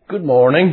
Good morning.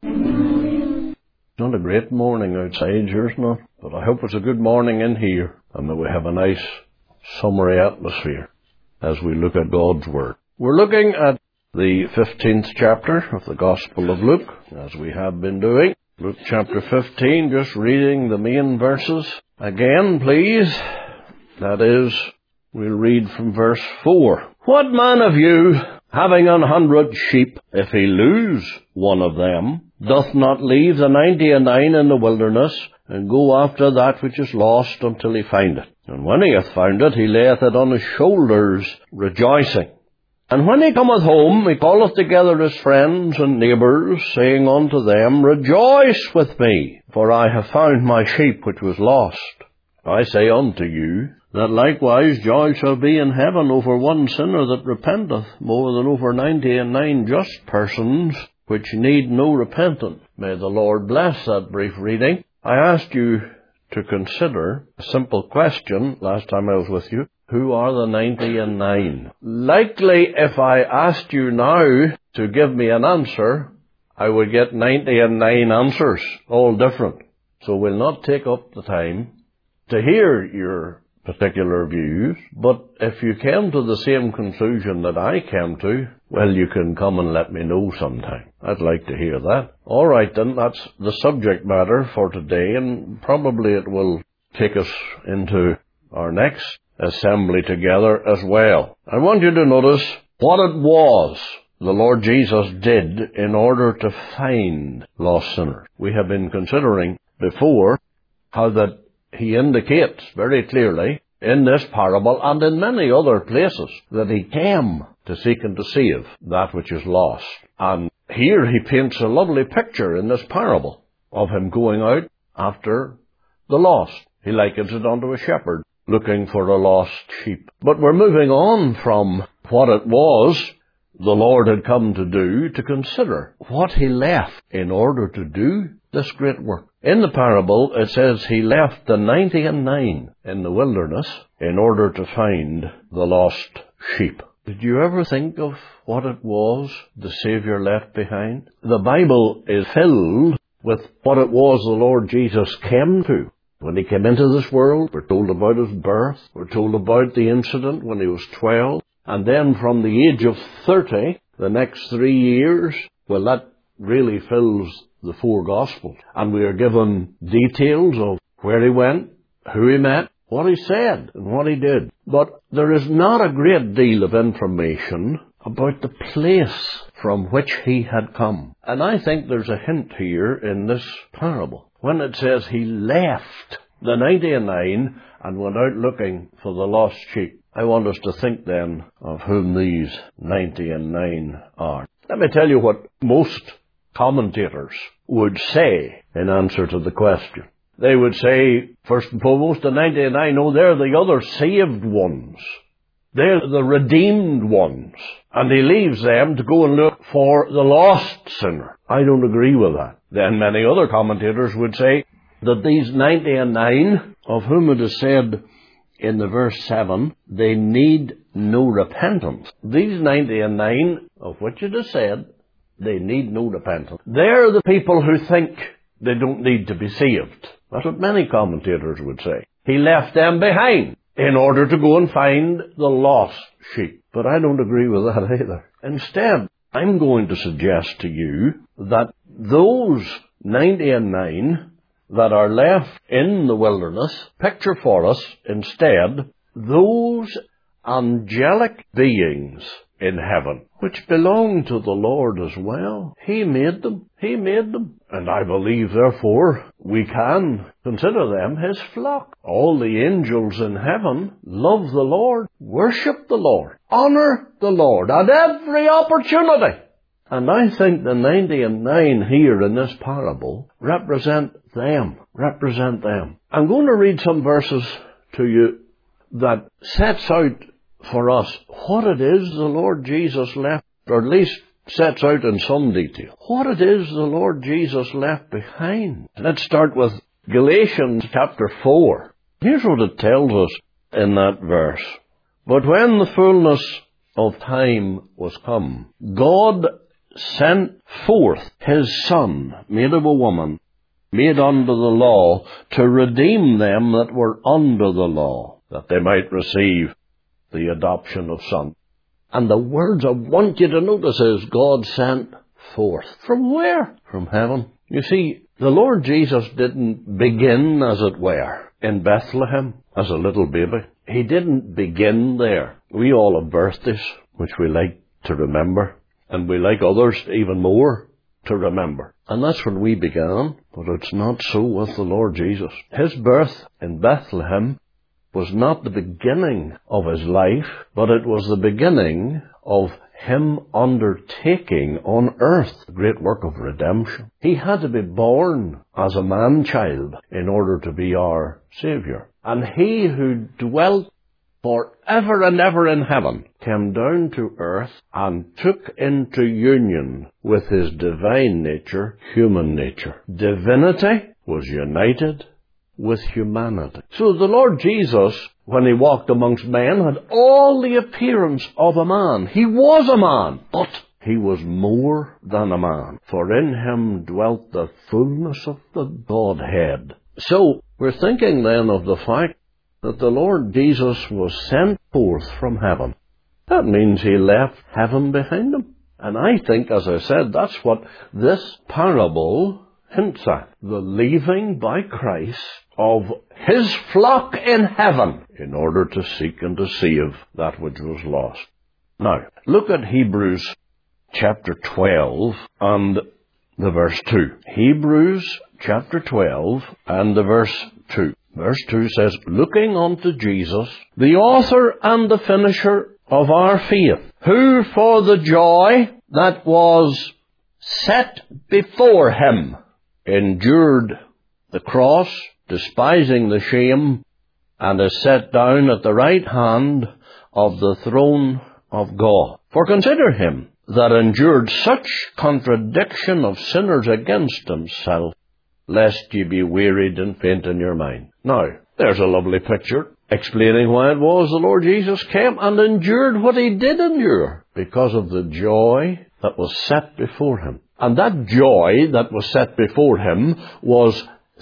It's not a great morning outside, yours not, but I hope it's a good morning in here, and that we have a nice summery atmosphere as we look at God's Word. We're looking at the 15th chapter of the Gospel of Luke, as we have been doing. Luke chapter 15, just reading the main verses again, please. That is, we'll read from verse 4. What man of you, having 100 sheep, if he lose one of them, doth not leave the 99 in the wilderness, and go after that which is lost until he find it? And when he hath found it, he layeth it on his shoulders, rejoicing. And when he cometh home, he calleth together his friends and neighbours, saying unto them, Rejoice with me, for I have found my sheep which was lost. I say unto you, that likewise joy shall be in heaven over one sinner that repenteth, more than over 99 just persons, which need no repentance. May the Lord bless that brief reading. I asked you to consider a simple question last time I was with you. Who are the 99? Likely, if I asked you now to give me an answer, I would get 99 answers, all different. So we'll not take up the time to hear your particular views, but if you came to the same conclusion that I came to, well, you can come and let me know sometime. I'd like to hear that. All right, then, that's the subject matter for today, and probably it will take us into our next assembly together as well. I want you to notice what it was the Lord Jesus did in order to find lost sinners. We have been considering before how that he indicates very clearly in this parable and in many other places that he came to seek and to save that which is lost. And here he paints a lovely picture in this parable of him going out after the lost. He likens it unto a shepherd looking for a lost sheep. But we're moving on from what it was the Lord had come to do to consider what he left in order to do this great work. In the parable, it says he left the 99 in the wilderness in order to find the lost sheep. Did you ever think of what it was the Savior left behind? The Bible is filled with what it was the Lord Jesus came to. When he came into this world, we're told about his birth, we're told about the incident when he was 12, and then from the age of 30, the next 3 years, well, that really fills the 4 Gospels. And we are given details of where he went, who he met, what he said, and what he did. But there is not a great deal of information about the place from which he had come. And I think there's a hint here in this parable. When it says he left the 99 and went out looking for the lost sheep, I want us to think then of whom these 99 are. Let me tell you what most commentators would say in answer to the question. They would say, first and foremost, the 99, they're the other saved ones. They're the redeemed ones. And he leaves them to go and look for the lost sinner. I don't agree with that. Then many other commentators would say that these 99, of whom it is said in the verse 7, they need no repentance. These 99, of which it is said, they need no repentance. They're the people who think they don't need to be saved. That's what many commentators would say. He left them behind in order to go and find the lost sheep. But I don't agree with that either. Instead, I'm going to suggest to you that those 99 that are left in the wilderness picture for us instead those angelic beings in heaven, which belong to the Lord as well. He made them. He made them. And I believe, therefore, we can consider them his flock. All the angels in heaven love the Lord, worship the Lord, honor the Lord at every opportunity. And I think the 99 here in this parable represent them. Represent them. I'm going to read some verses to you that sets out for us what it is the Lord Jesus left, or at least sets out in some detail what it is the Lord Jesus left behind. Let's start with Galatians chapter 4. Here's what it tells us in that verse. But when the fullness of time was come, God sent forth his Son, made of a woman, made under the law, to redeem them that were under the law, that they might receive the adoption of sons. And the words I want you to notice is God sent forth. From where? From heaven. You see, the Lord Jesus didn't begin, as it were, in Bethlehem as a little baby. He didn't begin there. We all have birthdays, which we like to remember, and we like others even more to remember. And that's when we began, but it's not so with the Lord Jesus. His birth in Bethlehem was not the beginning of his life, but it was the beginning of him undertaking on earth the great work of redemption. He had to be born as a man-child in order to be our Saviour. And he who dwelt forever and ever in heaven came down to earth and took into union with his divine nature, human nature. Divinity was united with humanity. So the Lord Jesus, when he walked amongst men, had all the appearance of a man. He was a man, but he was more than a man. For in him dwelt the fullness of the Godhead. So we're thinking then of the fact that the Lord Jesus was sent forth from heaven. That means he left heaven behind him. And I think, as I said, that's what this parable hints at. The leaving by Christ of his flock in heaven in order to seek and to save that which was lost. Now, look at Hebrews chapter 12 and the verse 2. Hebrews chapter 12 and the verse 2. Verse 2 says, looking unto Jesus, the author and the finisher of our faith, who for the joy that was set before him endured the cross, despising the shame, and is set down at the right hand of the throne of God. For consider him that endured such contradiction of sinners against himself, lest ye be wearied and faint in your mind. Now, there's a lovely picture explaining why it was the Lord Jesus came and endured what he did endure, because of the joy that was set before him. And that joy that was set before him was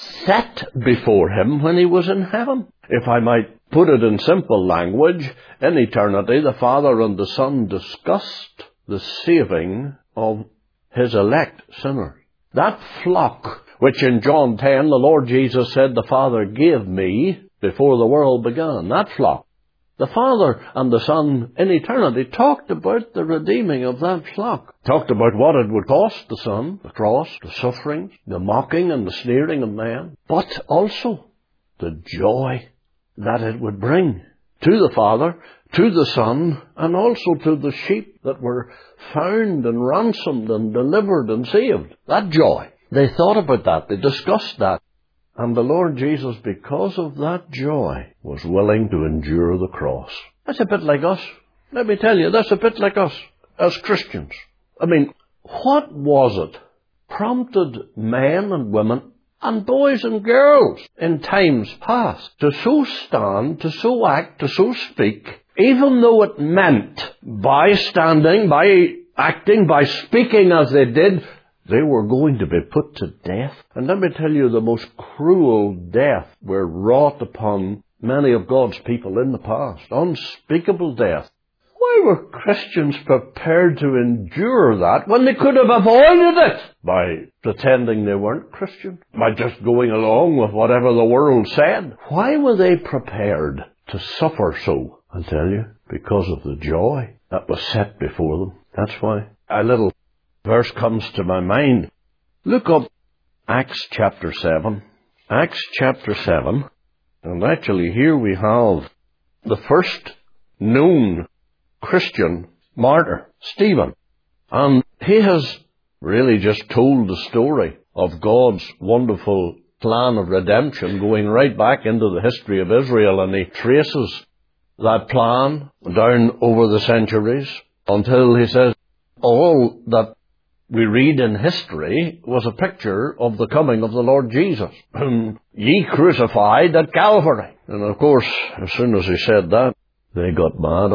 set before him when he was in heaven. If I might put it in simple language, in eternity the Father and the Son discussed the saving of his elect sinners. That flock, which in John 10 the Lord Jesus said the Father gave me before the world began, that flock, the Father and the Son in eternity talked about the redeeming of that flock. Talked about what it would cost the Son, the cross, the sufferings, the mocking and the sneering of man, but also the joy that it would bring to the Father, to the Son, and also to the sheep that were found and ransomed and delivered and saved. That joy. They thought about that. They discussed that. And the Lord Jesus, because of that joy, was willing to endure the cross. That's a bit like us. Let me tell you, that's a bit like us as Christians. I mean, what was it prompted men and women and boys and girls in times past to so stand, to so act, to so speak, even though it meant by standing, by acting, by speaking as they did, they were going to be put to death? And let me tell you, the most cruel death were wrought upon many of God's people in the past. Unspeakable death. Why were Christians prepared to endure that when they could have avoided it by pretending they weren't Christian, by just going along with whatever the world said? Why were they prepared to suffer so? I'll tell you, because of the joy that was set before them. That's why. A little verse comes to my mind. Look up Acts chapter 7. Acts chapter 7. And actually here we have the first known Christian martyr, Stephen. And he has really just told the story of God's wonderful plan of redemption going right back into the history of Israel. And he traces that plan down over the centuries until he says all that we read in history was a picture of the coming of the Lord Jesus, whom ye crucified at Calvary. And of course, as soon as he said that, they got mad at him.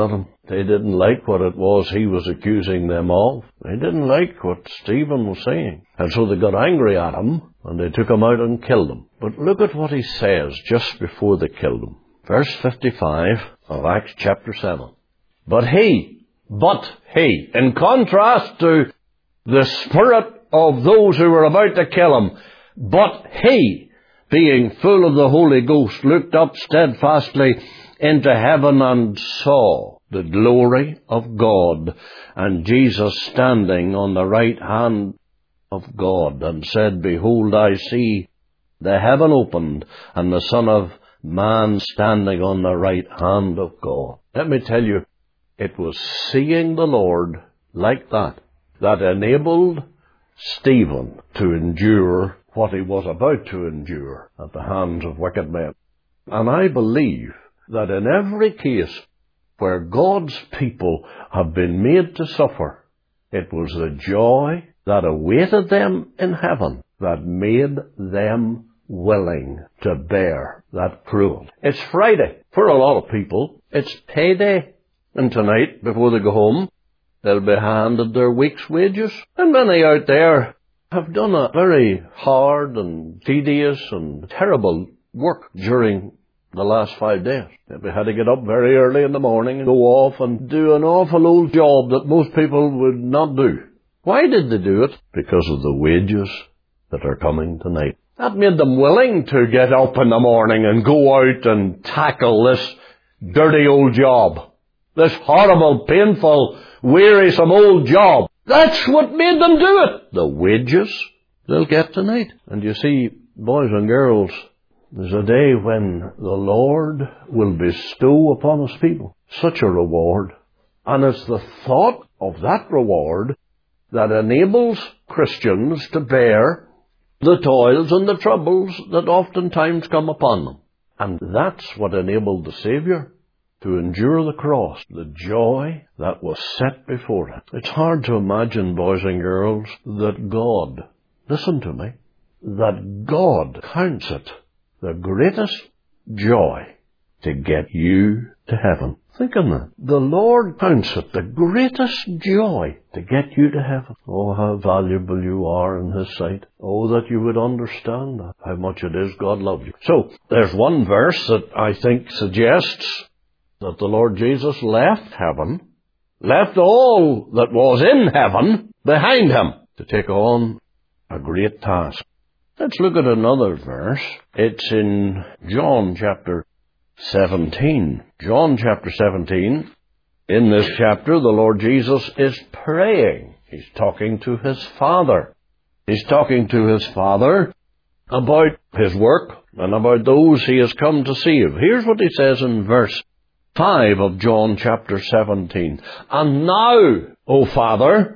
They didn't like what it was he was accusing them of. They didn't like what Stephen was saying. And so they got angry at him, and they took him out and killed him. But look at what he says just before they killed him. Verse 55 of Acts chapter 7. But he, in contrast to the spirit of those who were about to kill him, but he, being full of the Holy Ghost, looked up steadfastly into heaven and saw the glory of God, and Jesus standing on the right hand of God, and said, Behold, I see the heaven opened, and the Son of Man standing on the right hand of God. Let me tell you, it was seeing the Lord like that enabled Stephen to endure what he was about to endure at the hands of wicked men. And I believe that in every case where God's people have been made to suffer, it was the joy that awaited them in heaven that made them willing to bear that cruelty. It's Friday. For a lot of people, it's payday. And tonight, before they go home, they'll be handed their week's wages. And many out there have done a very hard and tedious and terrible work during the last 5 days. They had to get up very early in the morning and go off and do an awful old job that most people would not do. Why did they do it? Because of the wages that are coming tonight. That made them willing to get up in the morning and go out and tackle this dirty old job. This horrible, painful, wearisome old job. That's what made them do it. The wages they'll get tonight. And you see, boys and girls, there's a day when the Lord will bestow upon His people such a reward. And it's the thought of that reward that enables Christians to bear the toils and the troubles that oftentimes come upon them. And that's what enabled the Saviour to endure the cross, the joy that was set before it. It's hard to imagine, boys and girls, that God, listen to me, that God counts it the greatest joy to get you to heaven. Think on that. The Lord counts it the greatest joy to get you to heaven. Oh, how valuable you are in His sight. Oh, that you would understand that, how much it is God loves you. So, there's one verse that I think suggests that the Lord Jesus left heaven, left all that was in heaven behind Him to take on a great task. Let's look at another verse. It's in John chapter 17. John chapter 17. In this chapter, the Lord Jesus is praying. He's talking to His Father. He's talking to His Father about His work and about those He has come to save. Here's what He says in verse 5 of John chapter 17. And now, O Father,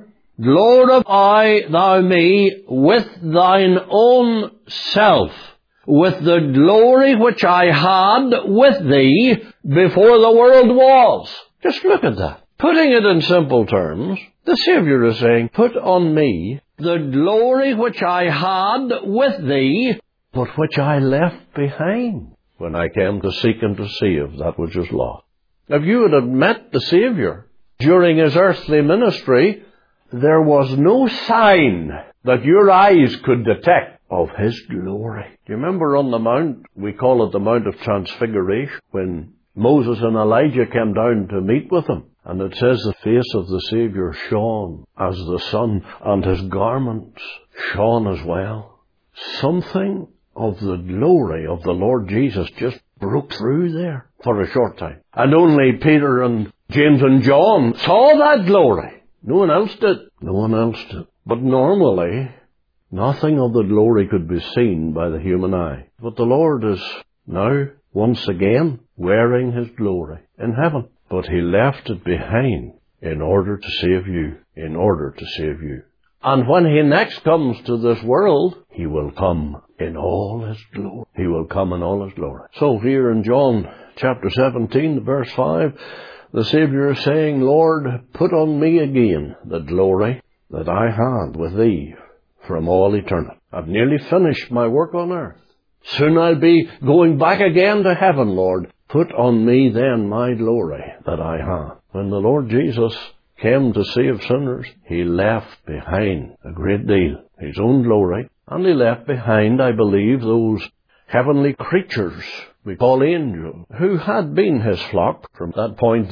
glorify Thou me with Thine own self, with the glory which I had with Thee before the world was. Just look at that. Putting it in simple terms, the Saviour is saying, put on me the glory which I had with Thee, but which I left behind when I came to seek and to save that which is lost. If you had met the Saviour during His earthly ministry, there was no sign that your eyes could detect of His glory. Do you remember on the mount, we call it the Mount of Transfiguration, when Moses and Elijah came down to meet with Him, and it says the face of the Saviour shone as the sun, and His garments shone as well. Something of the glory of the Lord Jesus just broke through there for a short time. And only Peter and James and John saw that glory. No one else did. No one else did. But normally, nothing of the glory could be seen by the human eye. But the Lord is now, once again, wearing His glory in heaven. But He left it behind in order to save you. In order to save you. And when He next comes to this world, He will come in all His glory. He will come in all His glory. So here in John chapter 17, verse 5, the Saviour is saying, Lord, put on me again the glory that I had with Thee from all eternity. I've nearly finished my work on earth. Soon I'll be going back again to heaven, Lord. Put on me then my glory that I have. When the Lord Jesus came to save sinners, he left behind a great deal. His own glory. And he left behind, I believe, those heavenly creatures we call angels, who had been his flock from that point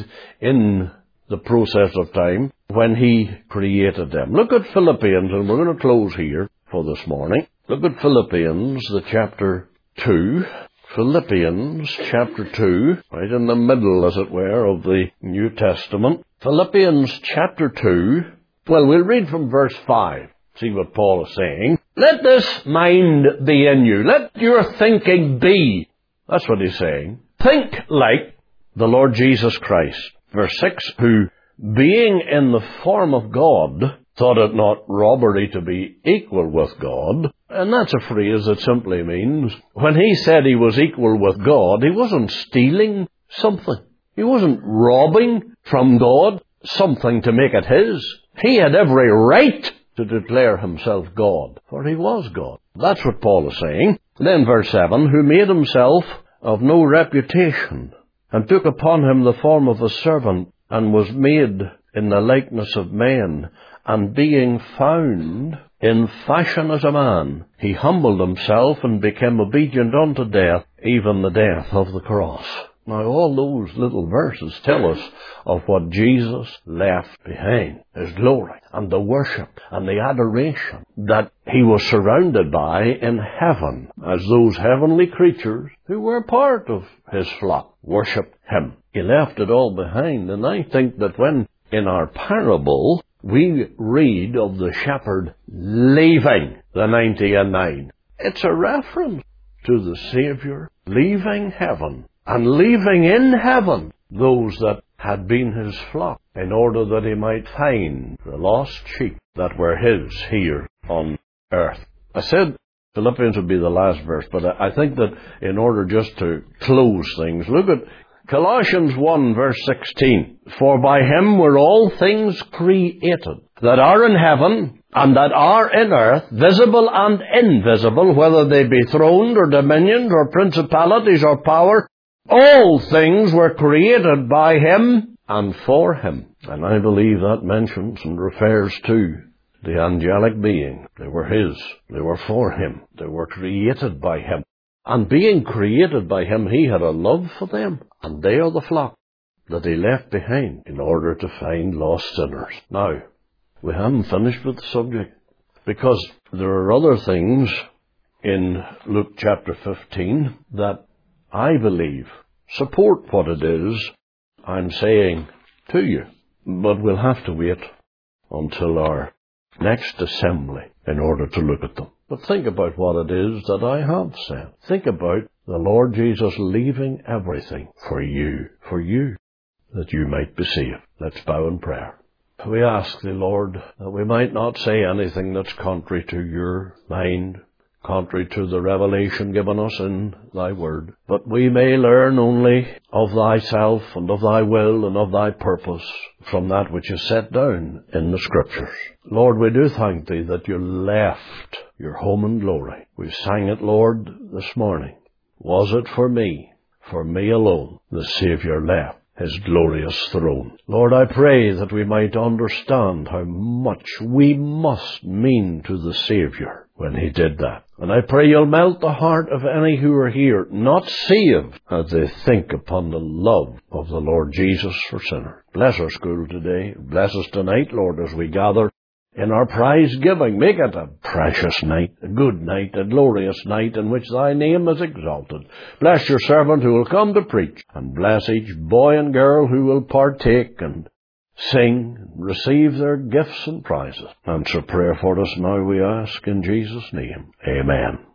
in the process of time when he created them. Look at Philippians, and we're going to close here for this morning. Look at Philippians, the chapter 2. Philippians chapter 2, right in the middle, as it were, of the New Testament. Philippians chapter 2, well, we'll read from verse 5. See what Paul is saying. Let this mind be in you. Let your thinking be. That's what he's saying. Think like the Lord Jesus Christ. Verse 6, who, being in the form of God, thought it not robbery to be equal with God. And that's a phrase that simply means, when he said he was equal with God, he wasn't stealing something. He wasn't robbing from God something to make it his. He had every right to declare himself God, for he was God. That's what Paul is saying. Then verse 7, who made himself of no reputation, and took upon him the form of a servant, and was made in the likeness of men, and being found in fashion as a man, he humbled himself and became obedient unto death, even the death of the cross. Now, all those little verses tell us of what Jesus left behind, his glory, and the worship, and the adoration that he was surrounded by in heaven, as those heavenly creatures who were part of his flock worshiped him. He left it all behind, and I think that when in our parable we read of the shepherd leaving the 99, it's a reference to the Savior leaving heaven, and leaving in heaven those that had been his flock, in order that he might find the lost sheep that were his here on earth. I said Philippians would be the last verse, but I think that in order just to close things, look at Colossians 1 verse 16. For by him were all things created, that are in heaven and that are in earth, visible and invisible, whether they be thrones or dominions or principalities or power. All things were created by him and for him. And I believe that mentions and refers to the angelic being. They were his. They were for him. They were created by him. And being created by him, he had a love for them. And they are the flock that he left behind in order to find lost sinners. Now, we haven't finished with the subject, because there are other things in Luke chapter 15 that I believe support what it is I'm saying to you. But we'll have to wait until our next assembly in order to look at them. But think about what it is that I have said. Think about the Lord Jesus leaving everything for you, that you might be saved. Let's bow in prayer. We ask thee, Lord, that we might not say anything that's contrary to your mind, contrary to the revelation given us in thy word, but we may learn only of thyself and of thy will and of thy purpose from that which is set down in the Scriptures. Lord, we do thank thee that you left your home in glory. We sang it, Lord, this morning. Was it for me alone, the Saviour left his glorious throne? Lord, I pray that we might understand how much we must mean to the Saviour when he did that. And I pray you'll melt the heart of any who are here not saved as they think upon the love of the Lord Jesus for sinners. Bless our school today. Bless us tonight, Lord, as we gather in our prize giving. Make it a precious night, a good night, a glorious night in which thy name is exalted. Bless your servant who will come to preach, and bless each boy and girl who will partake and sing and receive their gifts and prizes. Answer prayer for us now, we ask, in Jesus' name. Amen.